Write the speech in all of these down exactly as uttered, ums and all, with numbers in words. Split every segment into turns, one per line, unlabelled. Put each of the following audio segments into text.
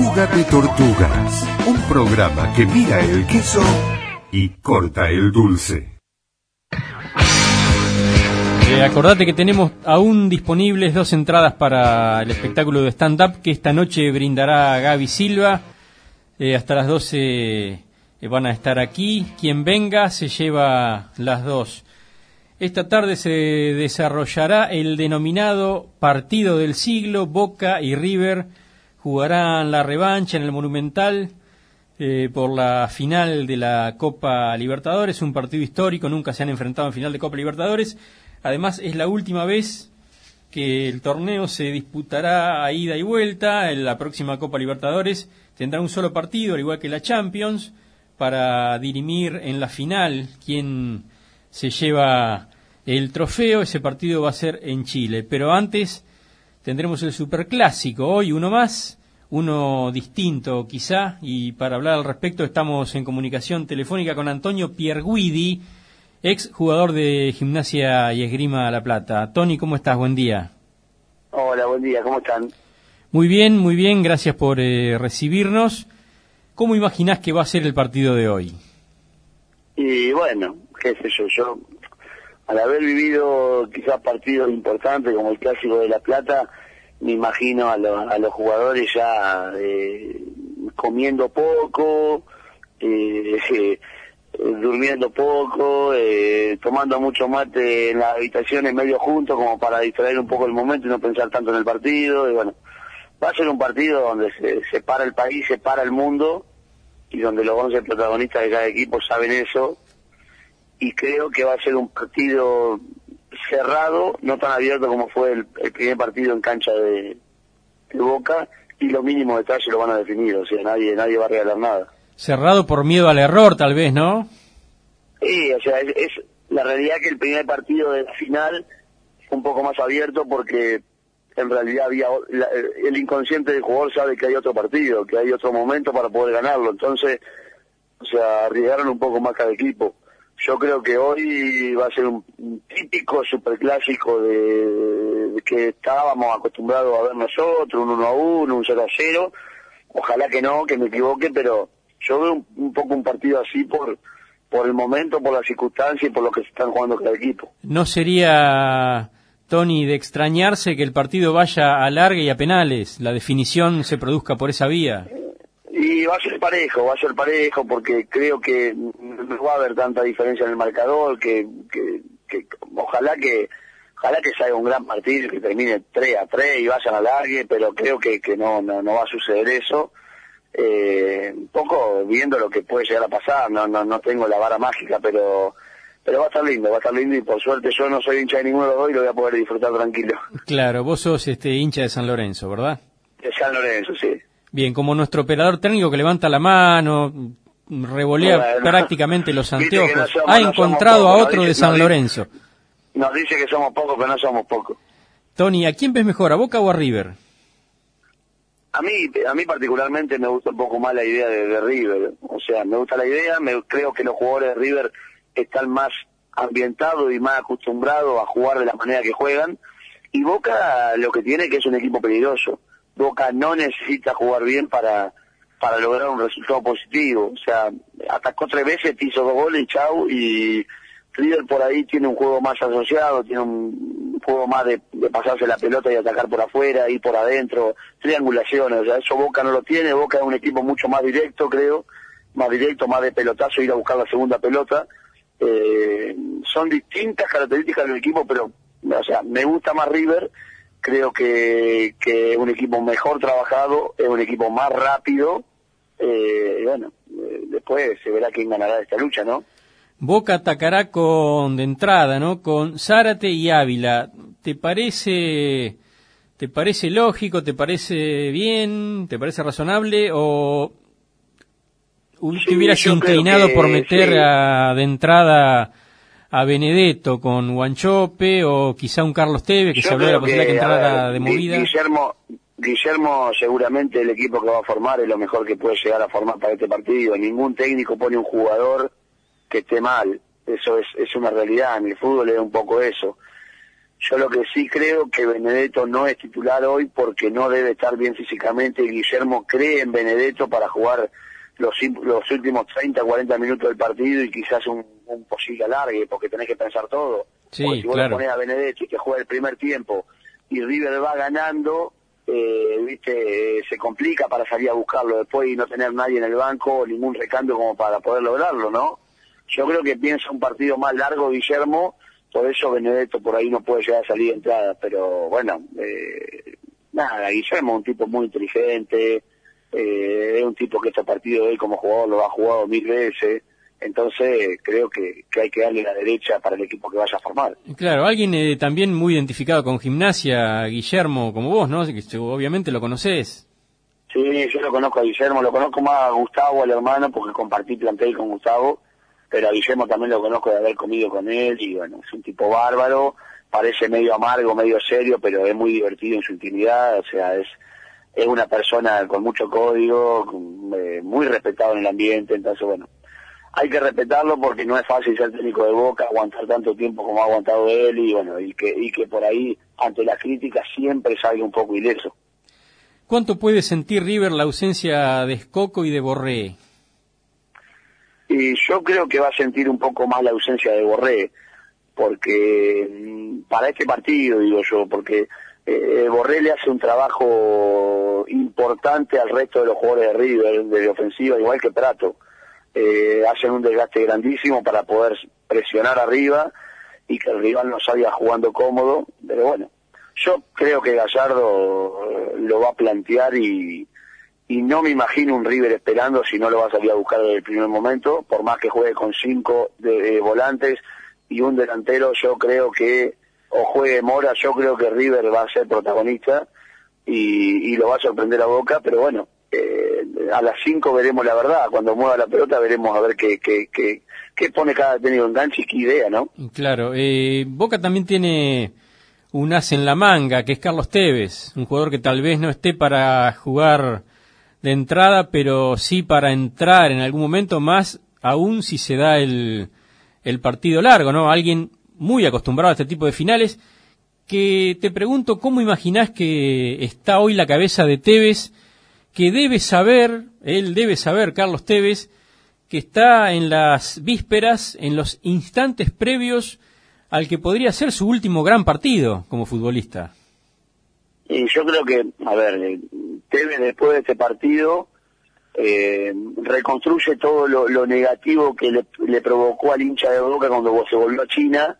Fuga de Tortugas, un programa que mira el queso y corta el dulce.
Eh, acordate que tenemos aún disponibles dos entradas para el espectáculo de stand-up que esta noche brindará Gaby Silva. Eh, hasta las doce eh, van a estar aquí. Quien venga se lleva las dos. Esta tarde se desarrollará el denominado partido del siglo. Boca y River jugarán la revancha en el Monumental eh, por la final de la Copa Libertadores, un partido histórico, nunca se han enfrentado en final de Copa Libertadores. Además es la última vez que el torneo se disputará a ida y vuelta. En la próxima Copa Libertadores tendrá un solo partido, al igual que la Champions, para dirimir en la final quién se lleva el trofeo. Ese partido va a ser en Chile, pero antes tendremos el Superclásico, hoy uno más, uno distinto quizá, y para hablar al respecto estamos en comunicación telefónica con Antonio Pierguidi, ex jugador de Gimnasia y Esgrima La Plata. Tony, ¿cómo estás? Buen día.
Hola, buen día, ¿cómo están?
Muy bien, muy bien, gracias por eh, recibirnos. ¿Cómo imaginás que va a ser el partido de hoy?
Y bueno, qué sé yo, yo al haber vivido quizás partidos importantes como el Clásico de La Plata, me imagino a, lo, a los jugadores ya eh, comiendo poco, eh, eh, durmiendo poco, eh, tomando mucho mate en las habitaciones medio juntos como para distraer un poco el momento y no pensar tanto en el partido. Y bueno, va a ser un partido donde se, se para el país, se para el mundo, y donde los once protagonistas de cada equipo saben eso. Y creo que va a ser un partido cerrado, no tan abierto como fue el, el primer partido en cancha de, de Boca, y los mínimos detalles lo van a definir, o sea, nadie nadie va a regalar nada.
Cerrado por miedo al error, tal vez, ¿no?
Sí, o sea, es, es la realidad que el primer partido de la final fue un poco más abierto porque en realidad había la, el inconsciente del jugador sabe que hay otro partido, que hay otro momento para poder ganarlo, entonces, o sea, arriesgaron un poco más cada equipo. Yo creo que hoy va a ser un, un típico superclásico de, de que estábamos acostumbrados a ver nosotros, un uno a uno, un cero a cero. Ojalá que no, que me equivoque, pero yo veo un, un poco un partido así por por el momento, por las circunstancias y por lo que se están jugando cada equipo.
¿No sería, Tony, de extrañarse que el partido vaya a larga y a penales, la definición se produzca por esa vía?
Y va a ser parejo, va a ser parejo porque creo que no va a haber tanta diferencia en el marcador, que, que, que ojalá que ojalá que salga un gran partido, que termine tres a tres y vayan a largue, pero creo que, que no, no no va a suceder eso. Eh, un poco viendo lo que puede llegar a pasar, no no no tengo la vara mágica, pero pero va a estar lindo, va a estar lindo, y por suerte yo no soy hincha de ninguno de los dos y lo voy a poder disfrutar tranquilo.
Claro, vos sos este hincha de San Lorenzo, ¿verdad?
De San Lorenzo, sí.
Bien, como nuestro operador técnico que levanta la mano, revolea bueno, prácticamente los anteojos, no somos, ha encontrado no pocos, a otro dice, de San Lorenzo.
Nos dice que somos pocos, pero no somos pocos.
Tony, ¿a quién ves mejor, a Boca o a River?
A mí, a mí particularmente me gusta un poco más la idea de, de River. O sea, me gusta la idea, me creo que los jugadores de River están más ambientados y más acostumbrados a jugar de la manera que juegan. Y Boca lo que tiene que es un equipo peligroso. Boca no necesita jugar bien para para lograr un resultado positivo. O sea, atacó tres veces, te hizo dos goles y chau. Y River por ahí tiene un juego más asociado, tiene un juego más de, de pasarse la pelota y atacar por afuera, ir por adentro, triangulaciones. O sea, eso Boca no lo tiene. Boca es un equipo mucho más directo, creo, más directo, más de pelotazo, ir a buscar la segunda pelota. Eh, son distintas características del equipo, pero, o sea, me gusta más River. Creo que, que es un equipo mejor trabajado, es un equipo más rápido, eh, y bueno, eh, después se verá quién ganará esta lucha, ¿no?
Boca atacará con, de entrada, ¿no?, con Zárate y Ávila. ¿Te parece, te parece lógico, te parece bien, te parece razonable, o sí, te hubieras inclinado que, por meter sí. a, de entrada a Benedetto con Wanchope o quizá un Carlos Tevez, que Yo se habló de la posibilidad que, que entrara ver, de movida?
Guillermo, Guillermo seguramente el equipo que va a formar es lo mejor que puede llegar a formar para este partido. Ningún técnico pone un jugador que esté mal, eso es, es una realidad, en el fútbol es un poco eso. Yo lo que sí creo que Benedetto no es titular hoy porque no debe estar bien físicamente, y Guillermo cree en Benedetto para jugar los, los últimos treinta, cuarenta minutos del partido y quizás un, un posible alargue, porque tenés que pensar todo.
Sí,
porque si vos
claro.
lo ponés a Benedetto y que juega el primer tiempo y River va ganando, eh, viste, eh, se complica para salir a buscarlo después y no tener nadie en el banco o ningún recambio como para poder lograrlo, ¿no? Yo creo que piensa un partido más largo Guillermo, por eso Benedetto por ahí no puede llegar a salir de entrada, pero bueno, eh, nada, Guillermo es un tipo muy inteligente, eh, es un tipo que este partido de él como jugador lo ha jugado mil veces, entonces creo que, que hay que darle la derecha para el equipo que vaya a formar.
Claro, alguien eh, también muy identificado con Gimnasia, Guillermo, como vos, ¿no? Que obviamente lo conocés.
Sí, yo lo conozco a Guillermo, lo conozco más a Gustavo, al hermano, porque compartí plantel con Gustavo, pero a Guillermo también lo conozco de haber comido con él, y bueno, es un tipo bárbaro, parece medio amargo, medio serio, pero es muy divertido en su intimidad, o sea, es es una persona con mucho código, con, eh, muy respetado en el ambiente, entonces bueno, hay que respetarlo porque no es fácil ser técnico de Boca, aguantar tanto tiempo como ha aguantado él, y bueno, y que, y que por ahí, ante las críticas, siempre salga un poco ileso.
¿Cuánto puede sentir River la ausencia de Scocco y de Borré?
Y yo creo que va a sentir un poco más la ausencia de Borré, porque para este partido, digo yo, porque eh, Borré le hace un trabajo importante al resto de los jugadores de River, de ofensiva, igual que Prato. Eh, hacen un desgaste grandísimo para poder presionar arriba y que el rival no salga jugando cómodo, pero bueno, yo creo que Gallardo lo va a plantear y y no me imagino un River esperando si no lo va a salir a buscar desde el primer momento, por más que juegue con cinco de, de volantes y un delantero, yo creo que, o juegue Mora, yo creo que River va a ser protagonista y, y lo va a sorprender a Boca, pero bueno, eh, a las cinco veremos la verdad, cuando mueva la pelota veremos a ver qué, qué, qué, qué pone cada técnico en cancha y qué idea, ¿no?
Claro, eh, Boca también tiene un as en la manga, que es Carlos Tevez, un jugador que tal vez no esté para jugar de entrada, pero sí para entrar en algún momento, más aún si se da el, el partido largo, ¿no? Alguien muy acostumbrado a este tipo de finales, que te pregunto, ¿cómo imaginás que está hoy la cabeza de Tevez, que debe saber, él debe saber, Carlos Tevez, que está en las vísperas, en los instantes previos al que podría ser su último gran partido como futbolista?
Y yo creo que, a ver, Tevez después de este partido eh, reconstruye todo lo, lo negativo que le, le provocó al hincha de Boca cuando se volvió a China,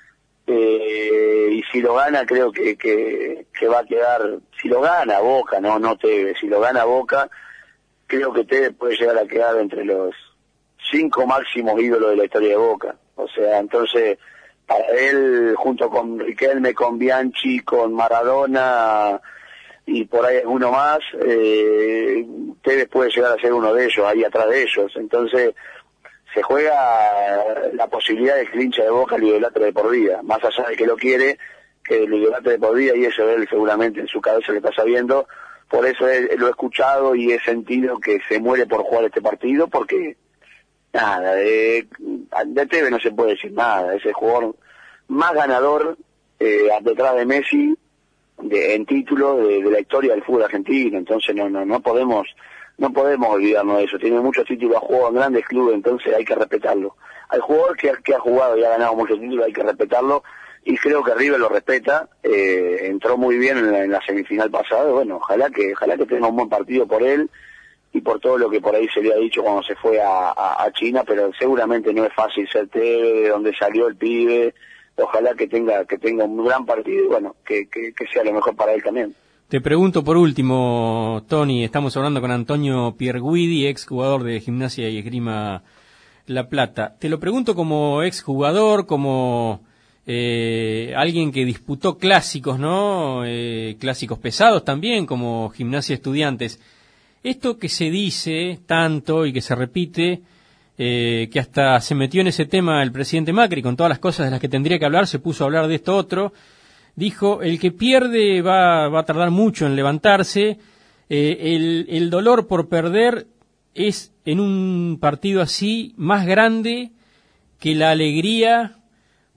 eh, y si lo gana creo que, que, que va a quedar, si lo gana Boca, no no Tevez, si lo gana Boca, creo que Tevez puede llegar a quedar entre los cinco máximos ídolos de la historia de Boca, o sea, entonces para él, junto con Riquelme, con Bianchi, con Maradona y por ahí alguno más, eh, Tevez puede llegar a ser uno de ellos, ahí atrás de ellos. Entonces, se juega la posibilidad de que el hincha de Boca lo idolatre de por vida, más allá de que lo quiere, que lo idolatre de por vida, y eso él seguramente en su cabeza le está sabiendo. Por eso él, lo he escuchado y he sentido que se muere por jugar este partido, porque nada, de, de Tevez no se puede decir nada, es el jugador más ganador eh, detrás de Messi de, en título de, de la historia del fútbol argentino, entonces no no no podemos no podemos olvidarnos de eso, tiene muchos títulos, ha jugado en grandes clubes, entonces hay que respetarlo. Al jugador que, que ha jugado y ha ganado muchos títulos hay que respetarlo, y creo que River lo respeta, eh, entró muy bien en la, en la semifinal pasada, y bueno, ojalá que ojalá que tenga un buen partido por él y por todo lo que por ahí se le ha dicho cuando se fue a, a, a China, pero seguramente no es fácil ser Tevez, de donde salió el pibe. Ojalá que tenga que tenga un gran partido y bueno, que, que, que sea lo mejor para él también.
Te pregunto por último, Tony, estamos hablando con Antonio Pierguidi, ex jugador de Gimnasia y Esgrima La Plata. Te lo pregunto como ex jugador, como eh, alguien que disputó clásicos, ¿no? Eh, clásicos pesados también, como Gimnasia Estudiantes. Esto que se dice tanto y que se repite, eh, que hasta se metió en ese tema el presidente Macri, con todas las cosas de las que tendría que hablar, se puso a hablar de esto otro, dijo, el que pierde va, va a tardar mucho en levantarse, eh, el, el dolor por perder es en un partido así más grande que la alegría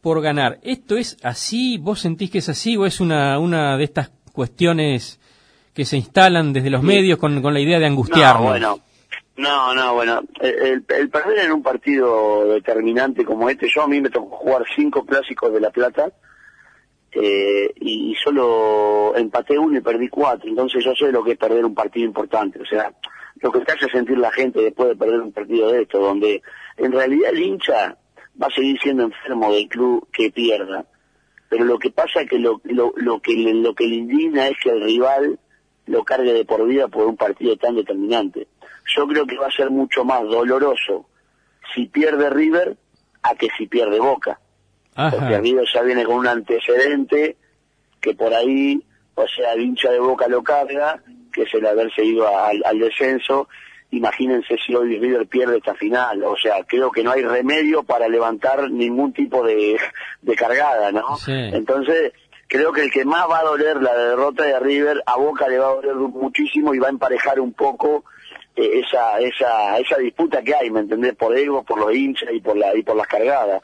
por ganar. ¿Esto es así? ¿Vos sentís que es así o es una, una de estas cuestiones que se instalan desde los sí. medios con, con la idea de angustiarnos?
No, bueno, no, no, bueno, el, el perder en un partido determinante como este, yo a mí me tocó jugar cinco clásicos de La Plata, eh, y, y solo empaté uno y perdí cuatro, entonces yo sé lo que es perder un partido importante, o sea, lo que te hace sentir la gente después de perder un partido de esto, donde en realidad el hincha va a seguir siendo enfermo del club que pierda, pero lo que pasa es que lo, lo, lo que le, lo que le indigna es que el rival lo cargue de por vida por un partido tan determinante. Yo creo que va a ser mucho más doloroso si pierde River a que si pierde Boca. Ajá. Porque River ya viene con un antecedente que por ahí, o sea, el hincha de Boca lo carga, que es el haberse ido al, al descenso. Imagínense si hoy River pierde esta final, o sea, creo que no hay remedio para levantar ningún tipo de, de cargada, ¿no? Sí. Entonces, creo que el que más va a doler la derrota de River, a Boca le va a doler muchísimo y va a emparejar un poco eh, esa esa esa disputa que hay, ¿me entendés? Por ego, por los hinchas y por la y por las cargadas.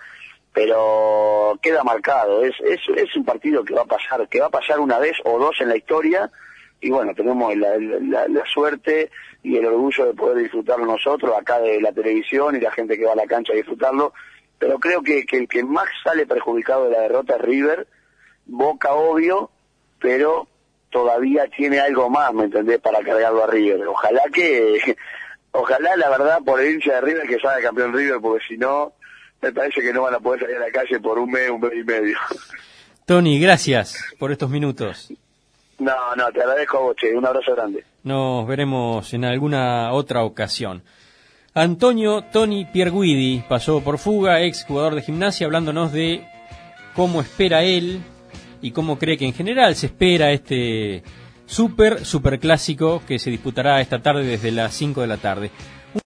Pero queda marcado, es, es es un partido que va a pasar, que va a pasar una vez o dos en la historia, y bueno, tenemos la, la, la suerte y el orgullo de poder disfrutarlo nosotros acá de la televisión y la gente que va a la cancha a disfrutarlo, pero creo que, que el que más sale perjudicado de la derrota es River. Boca obvio, pero todavía tiene algo más, ¿me entendés?, para cargarlo a River. Ojalá que, ojalá la verdad por el hincha de River que salga campeón River, porque si no, me parece que no van a poder salir a la calle por un mes, un mes y medio.
Tony, gracias por estos minutos.
No, no, te agradezco a vos, che, un abrazo grande.
Nos veremos en alguna otra ocasión. Antonio Tony Pierguidi pasó por Fuga, ex jugador de Gimnasia, hablándonos de cómo espera él y cómo cree que en general se espera este super, super clásico que se disputará esta tarde desde las cinco de la tarde.